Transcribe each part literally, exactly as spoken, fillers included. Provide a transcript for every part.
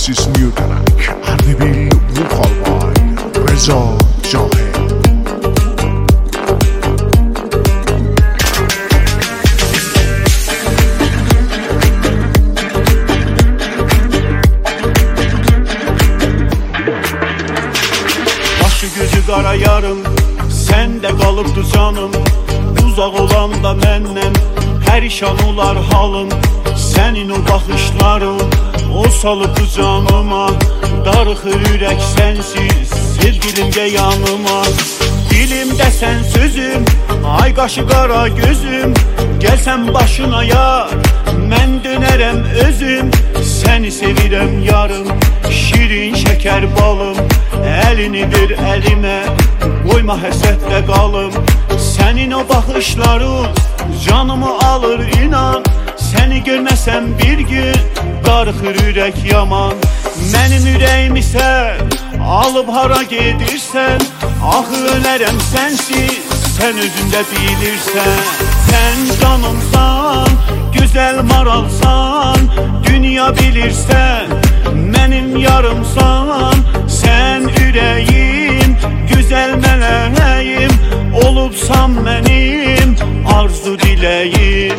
This is new track. Ardebil Vokal by Reza Cahil. Başı gözü qara yarım, səndə qalıbdı canım. Uzaq olanda məndən pərişan olar halım. Sənin o baxışların, o salıbdı canıma. Darıxır ürək sənsiz, sevgilimcə yanıma. Dilimdə sən sözüm, ay qaşı qara gözüm. Gəlsən başına yar, mən dönərəm özüm. Səni sevirəm yarım, şirin şəkər balım. Əlini ver əlimə, qoyma həsrətlə qalım. Sənin o baxışların canımı alır inan. Səni görməsəm bir gün, darıxır ürək yaman. Mənim ürəyimi sən alıb hara gedirsən. Axı önərəm sənsiz, sən özündə bilirsən. Sən canımsan, gözəl maralsan, dünya bilirsən. Mənim yarımsan, sən ürəyim, gözəl mələyim. Olubsan mənim arzu diləyim.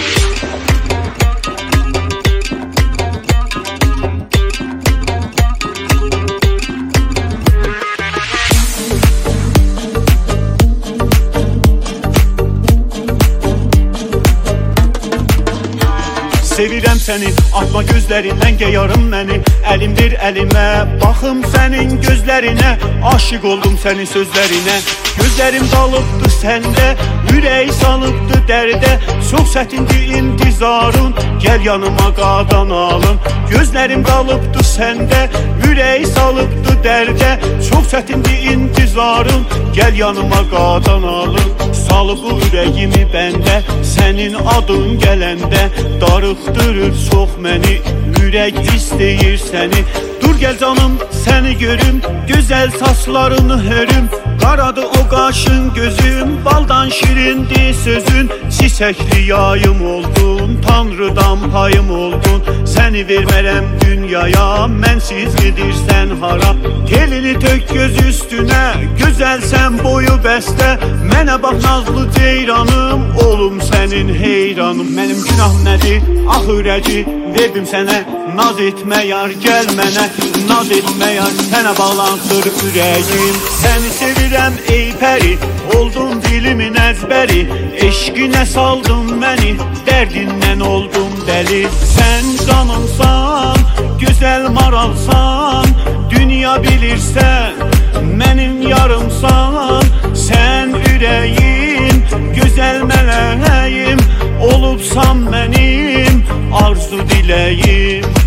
Sevirəm səni, atma gözlərindən geyarım məni. Əlim ver əlimə, baxım sənin gözlərinə. Aşıq oldum sənin sözlərinə. Gözlərim qalıbdı səndə, ürək salıbdı dərdə. Çox çətindir intizarın, gəl yanıma qadan alım. Gözlərim qalıbdı səndə, ürək salıbdı dərdə. Çox çətindir intizarın, gəl yanıma qadan alım. Salıb bu ürəyimi bəndə, sənin adın gələndə. Darıxdırır çox məni, ürək istəyir səni. Dur gəl canım, səni görüm, gözəl saçlarını hörüm. Qaradı o qaşın gözüm, baldan şirindi sözün. Çiçəkli yayım oldun, Tanrıdan payım oldun. Səni vermərəm dünyaya, mənsiz gedirsən hara. Telini tök göz üstünə, gözəlsən boyu bəstə. Mənə bax nazlı ceyranım, olum sənin heyranım. Mənim günahım nədir, ah ürəci, verdim sənə. Naz etmə yar, gəl mənə, naz etmə yar. Sənə bağlanır ürəyim. Səni sevirəm ey pəri, oldun dilimin əzbəri. Eşqinə saldın məni, dərdindən oldum dəli. Sən canımsan, gözəl maralsan, dünya bilirsən. Mənim yarımsan, sən ürəyim, gözəl mələyim. Olubsan mənim arzu diləyim.